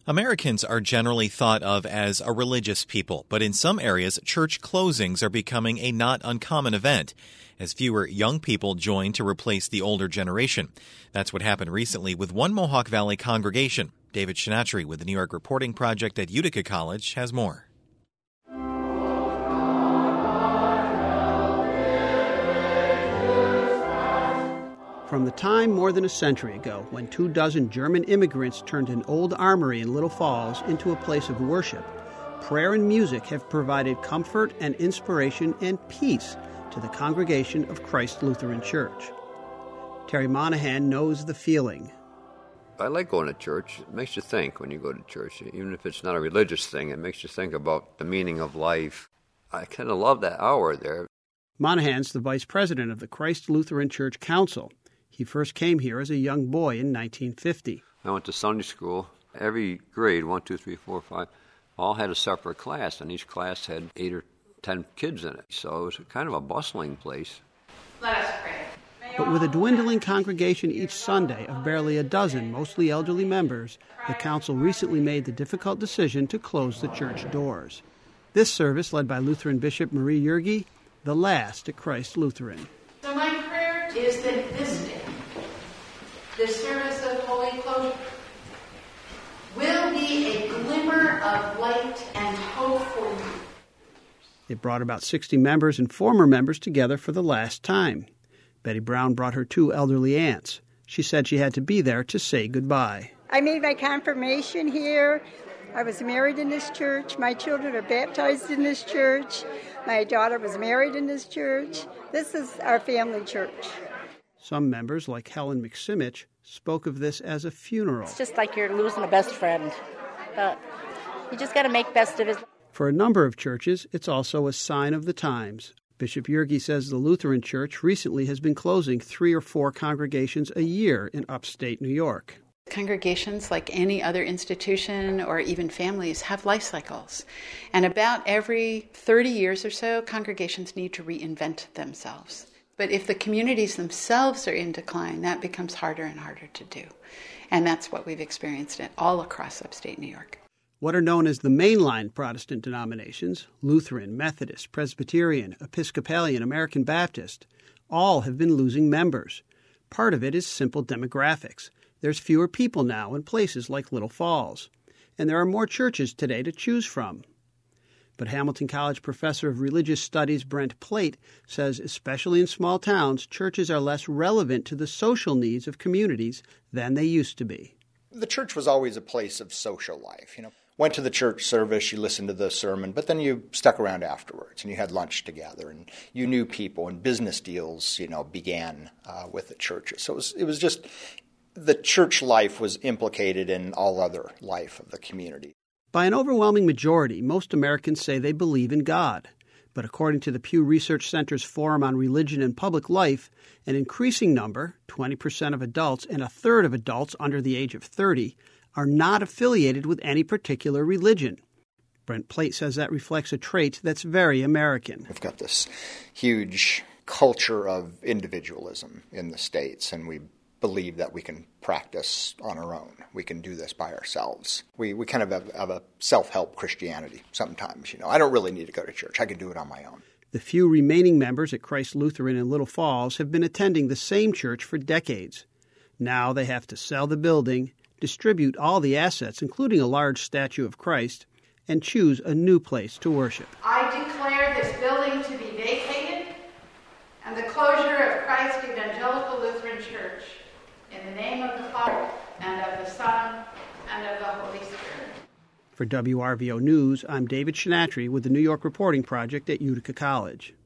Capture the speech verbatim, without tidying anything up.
Americans are generally thought of as a religious people, but in some areas, church closings are becoming a not uncommon event, as fewer young people join to replace the older generation. That's what happened recently with one Mohawk Valley congregation. David Shinatri with the New York Reporting Project at Utica College has more. From the time more than a century ago when two dozen German immigrants turned an old armory in Little Falls into a place of worship, prayer and music have provided comfort and inspiration and peace to the congregation of Christ Lutheran Church. Terry Monahan knows the feeling. I like going to church. It makes you think when you go to church. Even if it's not a religious thing, it makes you think about the meaning of life. I kind of love that hour there. Monahan's the vice president of the Christ Lutheran Church Council. He first came here as a young boy in nineteen fifty. I went to Sunday school. Every grade, one, two, three, four, five, all had a separate class, and each class had eight or ten kids in it. So it was kind of a bustling place. Let us pray. But with a dwindling congregation each Sunday of barely a dozen, mostly elderly members, the council recently made the difficult decision to close the church doors. This service, led by Lutheran Bishop Marie Jurgi, the last at Christ Lutheran. So my prayer is that this day, this service of holy closure, will be a glimmer of light and hope for you. It brought about sixty members and former members together for the last time. Betty Brown brought her two elderly aunts. She said she had to be there to say goodbye. I made my confirmation here. I was married in this church. My children are baptized in this church. My daughter was married in this church. This is our family church. Some members, like Helen McSimich, spoke of this as a funeral. It's just like you're losing a best friend. But you just got to make best of it. For a number of churches, it's also a sign of the times. Bishop Jurgi says the Lutheran Church recently has been closing three or four congregations a year in upstate New York. Congregations, like any other institution or even families, have life cycles. And about every thirty years or so, congregations need to reinvent themselves. But if the communities themselves are in decline, that becomes harder and harder to do. And that's what we've experienced all across upstate New York. What are known as the mainline Protestant denominations, Lutheran, Methodist, Presbyterian, Episcopalian, American Baptist, all have been losing members. Part of it is simple demographics. There's fewer people now in places like Little Falls, and there are more churches today to choose from. But Hamilton College professor of religious studies Brent Plate says especially in small towns, churches are less relevant to the social needs of communities than they used to be. The church was always a place of social life. You know, went to the church service, you listened to the sermon, but then you stuck around afterwards and you had lunch together and you knew people and business deals, you know, began uh, with the churches. So it was, it was just the church life was implicated in all other life of the community. By an overwhelming majority, most Americans say they believe in God. But according to the Pew Research Center's Forum on Religion and Public Life, an increasing number, twenty percent of adults and a third of adults under the age of thirty, are not affiliated with any particular religion. Brent Plate says that reflects a trait that's very American. We've got this huge culture of individualism in the States, and we believe that we can practice on our own. We can do this by ourselves. We we kind of have, have a self-help Christianity sometimes. You know, I don't really need to go to church. I can do it on my own. The few remaining members at Christ Lutheran in Little Falls have been attending the same church for decades. Now they have to sell the building, distribute all the assets, including a large statue of Christ, and choose a new place to worship. I declare this building to be vacated and the closure of Christ Evangelical Lutheran Church. In the name of the Father, and of the Son, and of the Holy Spirit. For W R V O News, I'm David Shinatri with the New York Reporting Project at Utica College.